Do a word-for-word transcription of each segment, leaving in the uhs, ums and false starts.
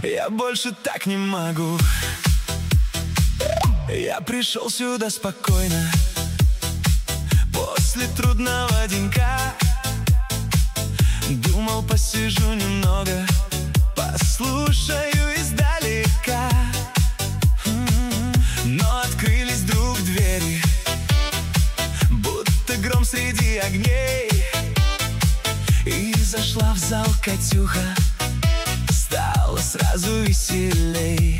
Я больше так не могу. Я пришел сюда спокойно после трудного денька. Думал, посижу немного, послушаю издалека. Но открылись вдруг двери, будто гром среди огней. И зашла в зал Катюха, стало сразу веселей.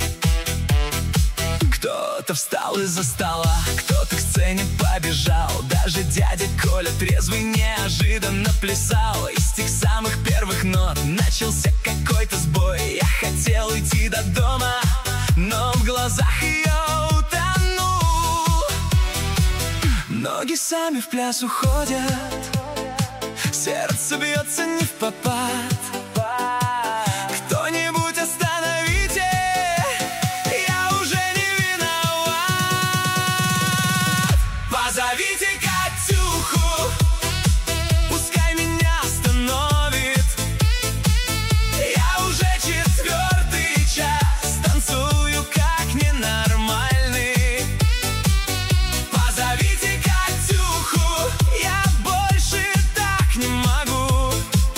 Кто-то встал из-за стола, кто-то к сцене побежал. Даже дядя Коля трезвый неожиданно плясал. Из тех самых первых нот начался какой-то сбой. Я хотел уйти до дома, но в глазах ее утонул. Ноги сами в пляс уходят, сердце бьется не впопад. Кто-нибудь остановите, я уже не виноват. Позовите Катюху, пускай меня остановит. Я уже четвертый час танцую как ненормальный. Позовите Катюху, я больше так не могу.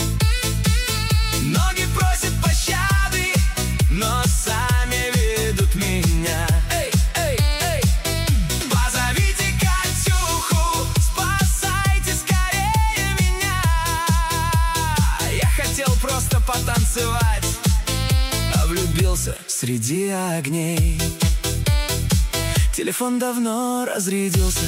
Ноги просят пощады, но сами ведут меня. Эй, эй, эй. Позовите Катюху, спасайте скорее меня. Я хотел просто потанцевать, а влюбился среди огней. Телефон давно разрядился,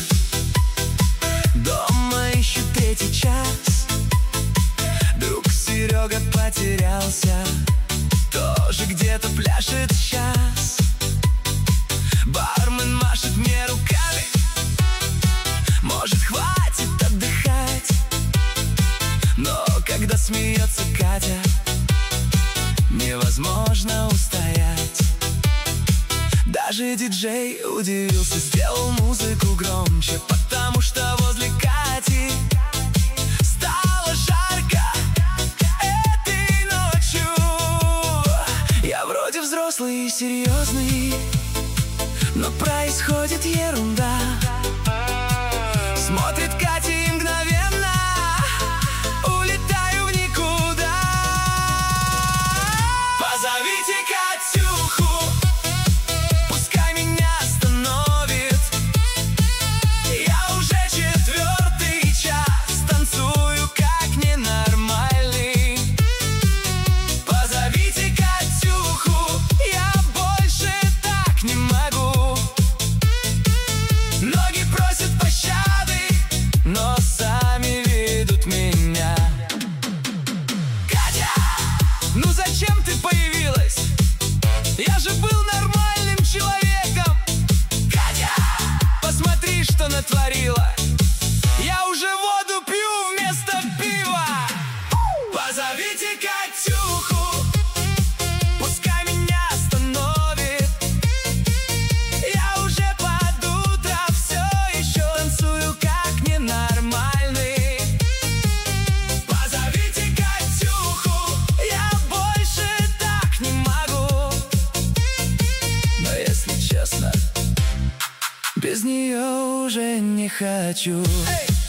дома ищу третий час. Друг Серега потерялся, тоже где-то пляшет сейчас. Бармен машет мне руками, может, хватит отдыхать. Но когда смеется Катя, невозможно устоять. Даже диджей удивился, сделал музыку громче, потому что возле Кати стало жарко этой ночью. Я вроде взрослый и серьезный, но происходит ерунда. Смотрит Катя и мгновенно улетаю в никуда. Позовите Катюху, пускай меня остановит. Я уже четвертый час танцую как ненормальный. Позовите Катюху, я больше так не могу. Ноги просят пощады, но сами ведут меня. Катя, ну зачем ты появилась? Я же был нормальным человеком. Катя, посмотри, что натворила. Я уже воду пью вместо пива. Позовите Катюху, пускай меня остановит. Я уже под утро все еще танцую как ненормальный. Позовите Катюху, я больше так не могу. Но если честно, без нее уже не хочу. Эй!